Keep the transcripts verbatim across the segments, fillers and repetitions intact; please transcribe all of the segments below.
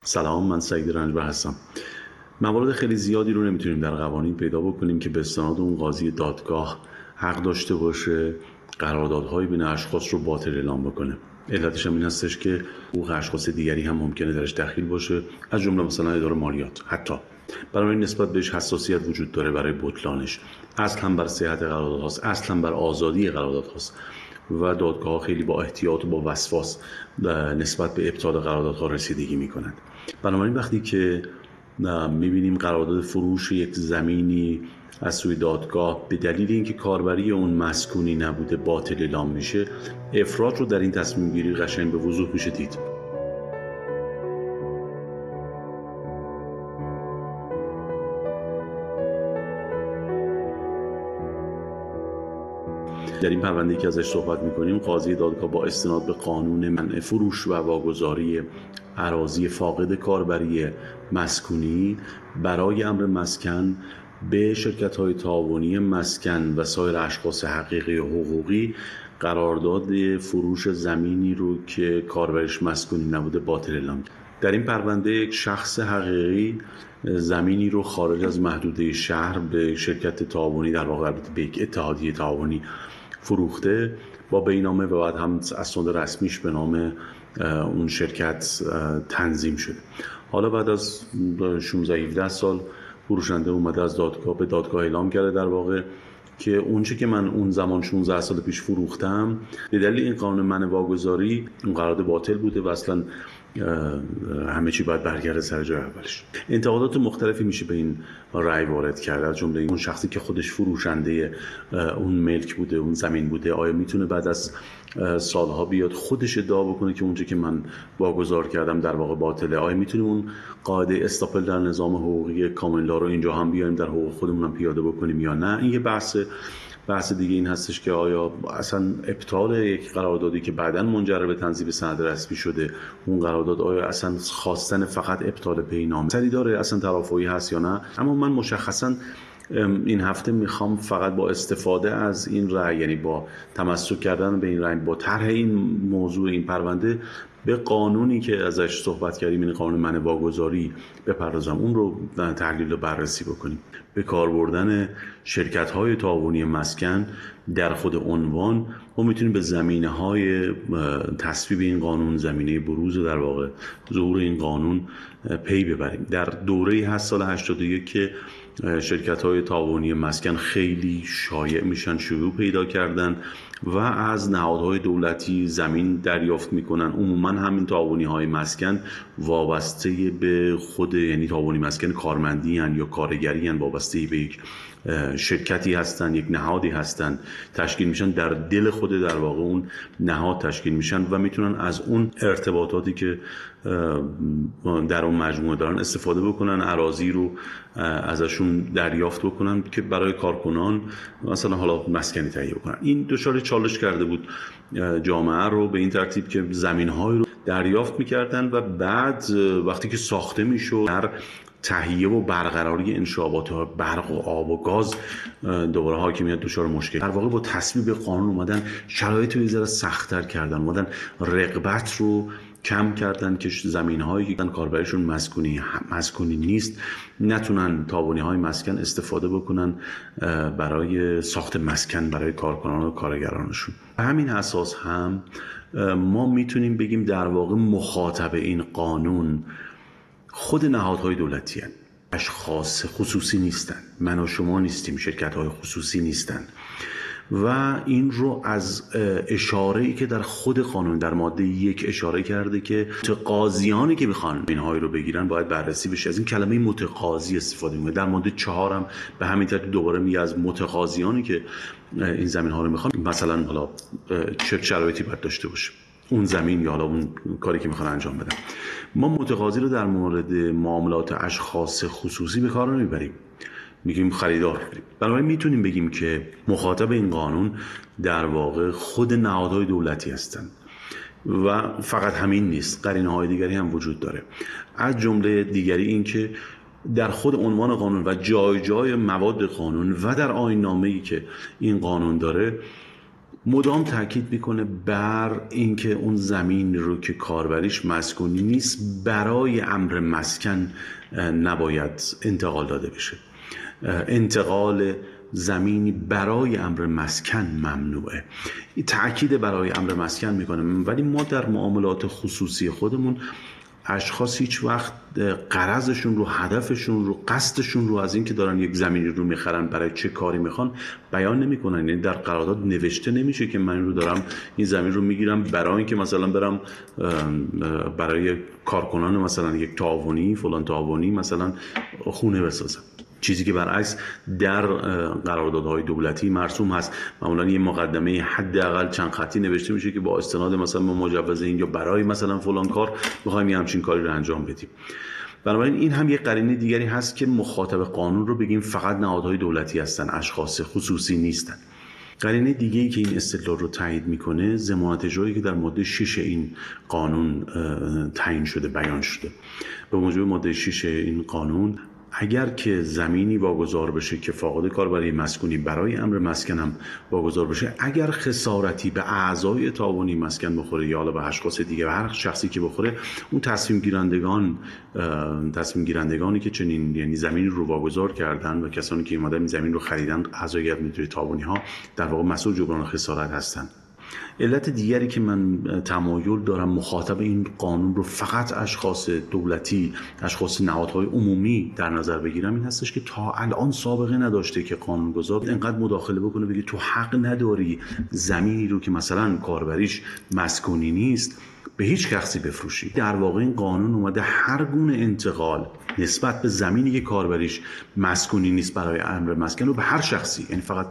سلام، من سعید رنجبر هستم. موارد خیلی زیادی رو نمیتونیم در قوانین پیدا بکنیم که به استناد اون قاضی دادگاه حق داشته باشه قراردادهای بین اشخاص رو باطل اعلام بکنه. علتش هم این هستش که حقوق اشخاص دیگری هم ممکنه درش دخیل باشه، از جمله مثلا اداره مالیات. حتی برای نسبت بهش حساسیت وجود داره برای بطلانش. اصلا بر صحت قرارداد هاست، اصلا بر آزادی قرارداد هاست و دادگاه خیلی با احتیاط و با وسواس نسبت به ابطال قراردادها رسیدگی میکنند. بنابراین وقتی که میبینیم قرارداد فروش یک زمینی از سوی دادگاه به دلیل اینکه کاربری اون مسکونی نبوده باطل اعلام میشه، افراط رو در این تصمیم گیری قشنگ به وضوح میشه دید. در این پرونده که ازش صحبت میکنیم، قاضی دادگاه با استناد به قانون منع فروش و واگذاری اراضی فاقد کاربری مسکونی برای امر مسکن به شرکت‌های تعاونی مسکن و سایر اشخاص حقیقی و حقوقی قرارداد فروش زمینی رو که کاربرش مسکونی نبوده باطل اعلام کرد. در این پرونده یک شخص حقیقی زمینی رو خارج از محدوده شهر به شرکت تعاونی، در واقع به یک اتحادیه تعاونی فروخته با بینامه و بعد هم اسناد رسمیش به نام اون شرکت تنظیم شده. حالا بعد از شانزده هفده سال فروشنده اومده از دادگاه به دادگاه اعلام کرده در واقع که اونچه که من اون زمان شانزده سال پیش فروختم به دلیل این قانون منع واگذاری اون قرارداد باطل بوده و اصلا همه چی باید برگرده سر جای اولش. انتقادات مختلفی میشه به این رأی وارد کرد، از جمله اون شخصی که خودش فروشنده اون ملک بوده، اون زمین بوده، آیا میتونه بعد از سالها بیاد خودش ادعا بکنه که اونچه که من واگذار کردم در واقع باطله؟ آیا میتونیم اون قاعده استاپل در نظام حقوقی کامن لا رو اینجا هم بیایم در حقوق خودمون هم پیاده بکنیم یا نه؟ این یه بحث بحث دیگه این هستش که آیا اصلا ابطال یک قراردادی که بعداً منجر به تنظیم سند رسمی شده، اون قرارداد آیا اصلا خواستن فقط ابطال پیام سری داره، اصلا توافقی هست یا نه؟ اما من مشخصاً این هفته میخوام فقط با استفاده از این رأی، یعنی با تمسک کردن به این رأی، با طرح این موضوع این پرونده به قانونی که ازش صحبت کردیم، این قانون منع واگذاری، بپردازم، اون رو تحلیل و بررسی بکنیم. به کار بردن شرکت‌های تعاونی مسکن در خود عنوان ما میتونیم به زمینه‌های تصویب این قانون، زمینه بروز در واقع ظهور این قانون پی ببریم. در دوره‌ای هست سال هشتاد و یک که شرکت‌های تعاونی مسکن خیلی شایع میشن، شیوع پیدا کردن و از نهادهای دولتی زمین دریافت میکنن. عموما همین تعاونی‌های مسکن وابسته به خود، یعنی تعاونی مسکن کارمندی هن یا کارگری هن، وابسته به یک شرکتی هستن، یک نهادی هستن، تشکیل میشن، در دل خود در واقع اون نهاد تشکیل میشن و میتونن از اون ارتباطاتی که در اون مجموعه دارن استفاده بکنن، اراضی رو ازشون دریافت بکنن که برای کارکنان مثلا حالا مسکنی تهیه بکنن. این دچار چالش کرده بود جامعه رو به این ترتیب که زمین‌های رو دریافت میکردن و بعد وقتی که ساخته میشد در تهیه و برقراری انشابات برق و آب و گاز دوباره حاکمیت دچار مشکل. در واقع با تصویب قانون اومدن شرایط رو یه ذره سخت‌تر کردن، اومدن رقابت رو کم کردن که زمین‌هایی که کاربرشون مسکونی مسکونی نیست نتونن تعاونی‌های مسکن استفاده بکنن برای ساخت مسکن برای کارکنان و کارگرانشون. به همین اساس هم ما میتونیم بگیم در واقع مخاطب این قانون خود نهادهای دولتی هستند، اشخاص خصوصی نیستن، من و شما نیستیم، شرکت‌های خصوصی نیستن. و این رو از اشاره‌ای که در خود قانون در ماده یک اشاره کرده که متقاضیانی که میخوان اینهایی رو بگیرن باید بررسی بشه. از این کلمه متقاضی استفاده میکنه. در ماده چهار هم به همین ترتیب دوباره میگه از متقاضیانی که این زمین ها رو میخوان، مثلا حالا چه شرایطی باید داشته باشه اون زمین یا حالا اون کاری که میخوان انجام بدن. ما متقاضی رو در مورد معاملات اشخاص خصوصی به کار نمیبریم، میگیم خریدار. بنابراین میتونیم بگیم که مخاطب این قانون در واقع خود نهادهای دولتی هستند و فقط همین نیست، قرینه‌های دیگری هم وجود داره. از جمله دیگری این که در خود عنوان قانون و جای جای مواد قانون و در آیین نامه‌ای که این قانون داره مدام تاکید میکنه بر اینکه اون زمین رو که کاربریش مسکونی نیست برای امر مسکن نباید انتقال داده بشه. انتقال زمینی برای امر مسکن ممنوعه. این تأکید برای امر مسکن میکنه، ولی ما در معاملات خصوصی خودمون اشخاص هیچ وقت غرضشون رو، هدفشون رو، قصدشون رو از این که دارن یک زمینی رو میخرن برای چه کاری میخوان بیان نمیکنن. یعنی در قرارداد نوشته نمیشه که من این رو دارم این زمین رو میگیرم برای اینکه مثلا برم برای کارکنان مثلا یک تعاونی فلان تعاونی مثلا خونه بسازم، چیزی که برعکس در قراردادهای دولتی مرسوم هست. معمولا یه مقدمه حداقل چند خطی نوشته میشه که با استناد مثلا به مجوز این یا برای مثلا فلان کار میخوایم یه همچین کاری رو انجام بدیم. بنابراین این هم یه قرینه دیگری هست که مخاطب قانون رو بگیم فقط نهادهای دولتی هستن، اشخاص خصوصی نیستن. قرینه دیگه‌ای که این استدلال رو تایید میکنه ضمانت اجرایی که در ماده شش این قانون تعیین شده، بیان شده. به موجب ماده شش این قانون اگر که زمینی واگذار بشه که فاقد کاربری مسکونی برای امر مسکن هم واگذار بشه، اگر خسارتی به اعضای تعاونی مسکن بخوره یا حالا به اشخاص دیگه و هر شخصی که بخوره، اون تصمیم گیرندگان تصمیم گیرندگانی که چنین یعنی زمین رو واگذار کردن و کسانی که اومدن این زمین رو خریدن، اعضای هیئت مدیره تعاونی ها در واقع مسئول جبران خسارت هستند. علت دیگری که من تمایل دارم مخاطب این قانون رو فقط اشخاص دولتی، اشخاص نهادهای عمومی در نظر بگیرم این هستش که تا الان سابقه نداشته که قانونگذار اینقدر مداخله بکنه بگه تو حق نداری زمینی رو که مثلا کاربریش مسکونی نیست به هیچ شخصی بفروشی. در واقع این قانون اومده هر گونه انتقال نسبت به زمینی که کاربریش مسکونی نیست برای امر مسکن رو به هر شخصی، یعنی فقط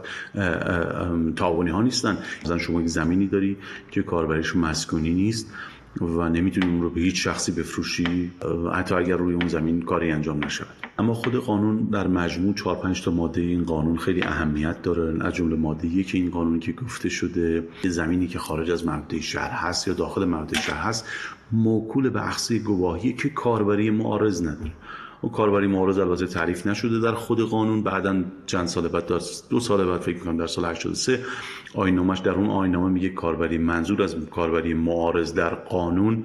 تعاونی ها نیستن، مثلا شما یک زمینی داری که کاربریش مسکونی نیست و نمیتونی اون رو به هیچ شخصی بفروشی حتی اگر روی اون زمین کاری انجام نشود. اما خود قانون در مجموع چهار پنج تا ماده این قانون خیلی اهمیت داره. از جمله ماده یک این قانون که گفته شده زمینی که خارج از مبدا شهر هست یا داخل مبدا شهر هست موکول به اخذ گواهی که کاربری معارض نداره. و کاربری معارض البته تعریف نشده در خود قانون، بعداً چند سال بعد، در دو سال بعد فکر کنم در سال هشتاد و سه آیین‌نامه‌اش در اون آیین‌نامه میگه کاربری منظور از کاربری معارض در قانون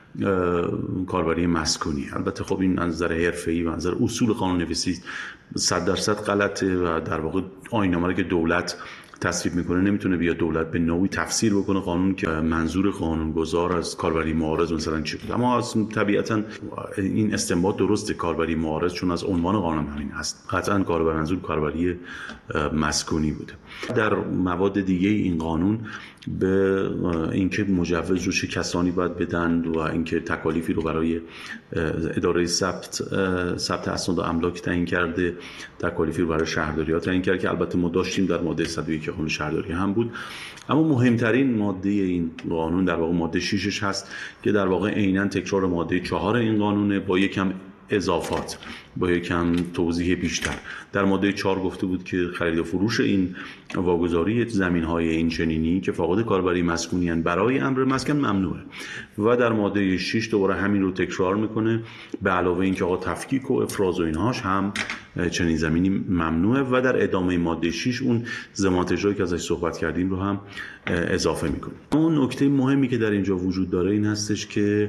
کاربری مسکونی. البته خب این از نظر حرفه‌ای و از نظر اصول قانون نویسی صد درصد غلطه و در واقع آیین‌نامه رو که دولت تصویب میکنه نمیتونه بیا دولت به نوعی تفسیر بکنه قانون که منظور قانونگذار از کاربری معارض مثلا چی بود. اما از طبیعتا این استنباط درسته، کاربری معارض چون از عنوان قانون همین هست، قطعا کاربری منظور کاربری مسکونی بوده. در مواد دیگه این قانون به اینکه مجوز رو چه کسانی باید بدن و اینکه تکالیفی رو برای اداره ثبت ثبت اسناد و املاک تعیین کرده، تکالیفی رو برای شهرداری‌ها تعیین کرده که البته ما داشتیم در ماده صد و یک قانون شهرداری هم بود. اما مهمترین ماده این قانون در واقع ماده ششش هست که در واقع عیناً تکرار ماده چهار این قانونه با یکم اضافات، با یکم توضیح بیشتر. در ماده چهار گفته بود که خرید و فروش این واگذاری زمین‌های این چنینی که فاقد کاربری مسکونی هستند برای امر مسکن ممنوعه و در ماده شش دوباره همین رو تکرار میکنه، به علاوه اینکه آقا تفکیک و افراز و اینهاش هم چنین زمینی ممنوعه و در ادامه ماده شش اون ضمانت اجرایی که ازش صحبت کردیم رو هم اضافه میکنه. اون نکته مهمی که در اینجا وجود داره این هستش که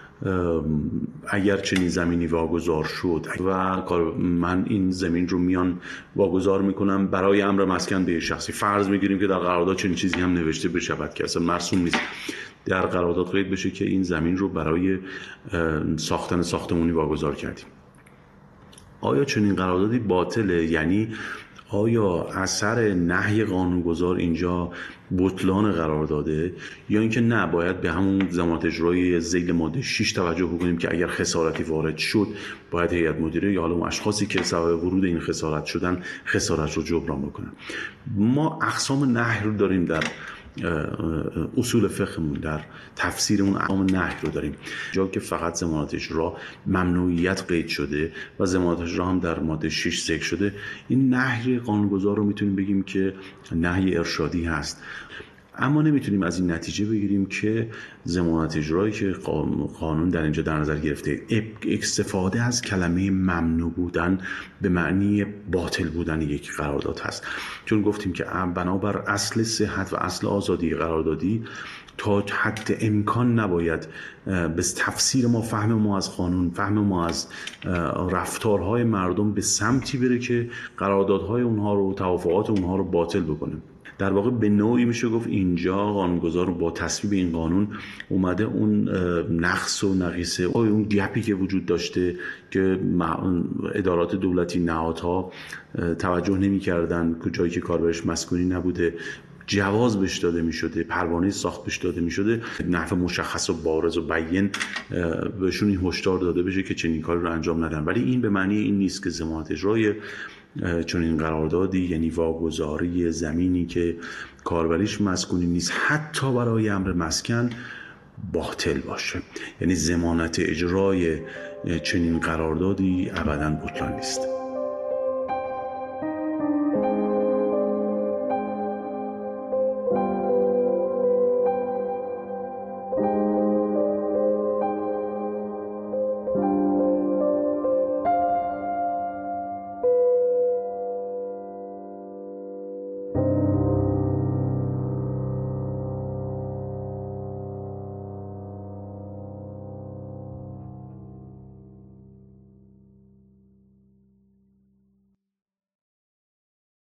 اگر چنین زمینی واگذار شد و من این زمین رو میان واگذار میکنم برای امر مسکن به شخصی، فرض میگیریم که در قرارداد چنین چیزی هم نوشته بشود که اصلا مرسوم نیست، در قرارداد قید بشه که این زمین رو برای ساختن ساختمانی واگذار کردیم. آیا چنین قراردادی باطله؟ یعنی آیا اثر نهی قانونگذار اینجا بطلان قرار داده یا اینکه نه باید به همون ضمانت اجرایی ذیل ماده شش توجه بکنیم که اگر خسارتی وارد شد باید هیئت مدیره یا حالا اون اشخاصی که سبب ورود این خسارت شدن خسارت رو جبران بکنن. ما اقسام نهی رو داریم در اصول فقهمون، در تفسیرمون اقسام نهی رو داریم جا که فقط ضمانت اجرا ممنوعیت قید شده و ضمانت اجرا هم در ماده شش ذکر شده. این نهی قانونگذار رو میتونیم بگیم که نهی ارشادی هست. اما نمیتونیم از این نتیجه بگیریم که ضمانت اجرایی که قانون در اینجا در نظر گرفته استفاده از کلمه ممنوع بودن به معنی باطل بودن یک قرارداد هست، چون گفتیم که بنابر اصل صحت و اصل آزادی قراردادی تا حد امکان نباید به تفسیر ما، فهم ما از قانون، فهم ما از رفتارهای مردم به سمتی بره که قراردادهای اونها رو، توافقات اونها رو باطل بکنه. در واقع به نوعی میشه گفت اینجا قانونگذار با تصویب این قانون اومده اون نقص و نقیصه، اون گپی که وجود داشته که ادارات دولتی، نهادها توجه نمی‌کردن، جایی که کاربرش مسکونی نبوده جواز بهش داده می شده، پروانه ساخت بهش داده می شده، نحو مشخص و بارز و بیان بهشون این هشدار داده بشه که چنین کاری رو انجام ندن. ولی این به معنی این نیست که ضمانت اجرای چون این قراردادی، یعنی واگذاری زمینی که کاربریش مسکونی نیست حتی برای امر مسکن، باطل باشه. یعنی ضمانت اجرای چنین قراردادی ابداً بطلان نیست.